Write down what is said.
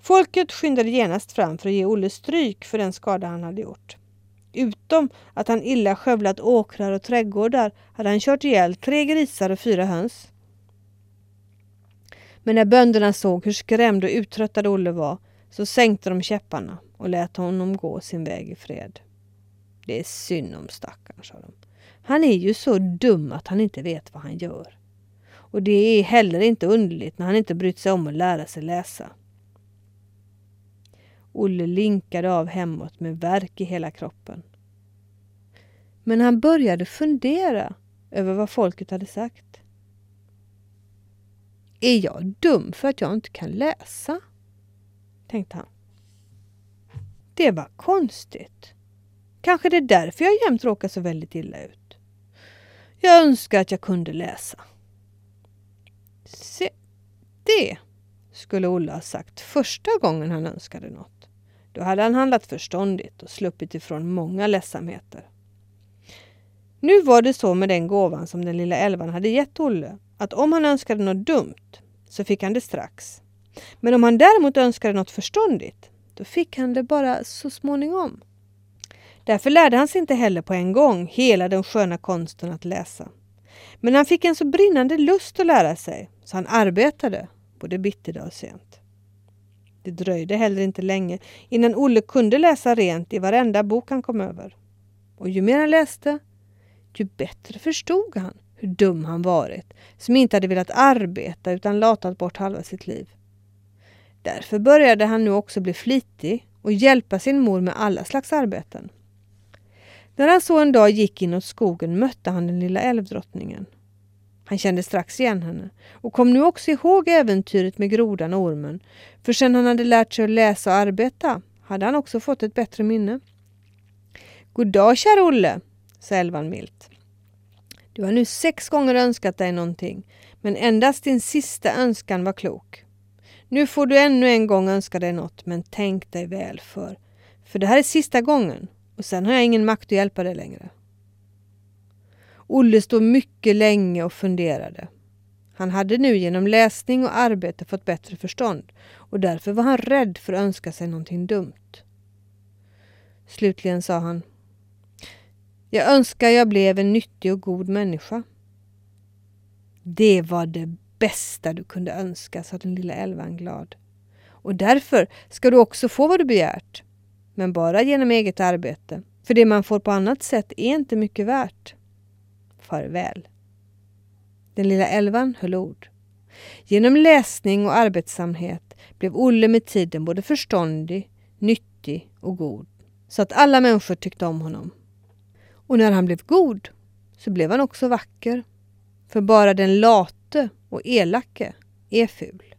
Folket skyndade genast fram för att ge Olle stryk för den skada han hade gjort. Utom att han illa skövlat åkrar och trädgårdar hade han kört ihjäl 3 grisar och 4 höns. Men när bönderna såg hur skrämd och uttröttad Olle var så sänkte de käpparna och lät honom gå sin väg i fred. Det är synd om stackaren, sa de. Han är ju så dum att han inte vet vad han gör. Och det är heller inte underligt när han inte brytt sig om att lära sig läsa. Olle linkade av hemåt med värk i hela kroppen. Men han började fundera över vad folket hade sagt. Är jag dum för att jag inte kan läsa? Tänkte han. Det var konstigt. Kanske det är därför jag jämt råkar så väldigt illa ut. Jag önskar att jag kunde läsa. Se, det skulle Olle ha sagt första gången han önskade något. Då hade han handlat förståndigt och sluppit ifrån många ledsamheter. Nu var det så med den gåvan som den lilla älvan hade gett Olle, att om han önskade något dumt så fick han det strax. Men om han däremot önskade något förståndigt, då fick han det bara så småningom. Därför lärde han sig inte heller på en gång hela den sköna konsten att läsa. Men han fick en så brinnande lust att lära sig, så han arbetade både bitterdag och sent. Det dröjde heller inte länge innan Olle kunde läsa rent i varenda bok han kom över. Och ju mer han läste, ju bättre förstod han hur dum han varit, som inte hade velat arbeta utan latat bort halva sitt liv. Därför började han nu också bli flitig och hjälpa sin mor med alla slags arbeten. När han så en dag gick inåt skogen mötte han den lilla älvdrottningen. Han kände strax igen henne och kom nu också ihåg äventyret med grodan och ormen, för sedan han hade lärt sig att läsa och arbeta hade han också fått ett bättre minne. God dag, kära Olle, sa älvan milt. Du har nu 6 gånger önskat dig någonting, men endast din sista önskan var klok. Nu får du ännu en gång önska dig något, men tänk dig väl för det här är sista gången och sen har jag ingen makt att hjälpa dig längre. Olle stod mycket länge och funderade. Han hade nu genom läsning och arbete fått bättre förstånd och därför var han rädd för att önska sig någonting dumt. Slutligen sa han: jag önskar jag blev en nyttig och god människa. Det var det bästa du kunde önska, sa den lilla älvan glad. Och därför ska du också få vad du begärt, men bara genom eget arbete, för det man får på annat sätt är inte mycket värt. Farväl. Den lilla älvan höll ord. Genom läsning och arbetsamhet blev Olle med tiden både förståndig, nyttig och god, så att alla människor tyckte om honom. Och när han blev god så blev han också vacker, för bara den late och elake är ful.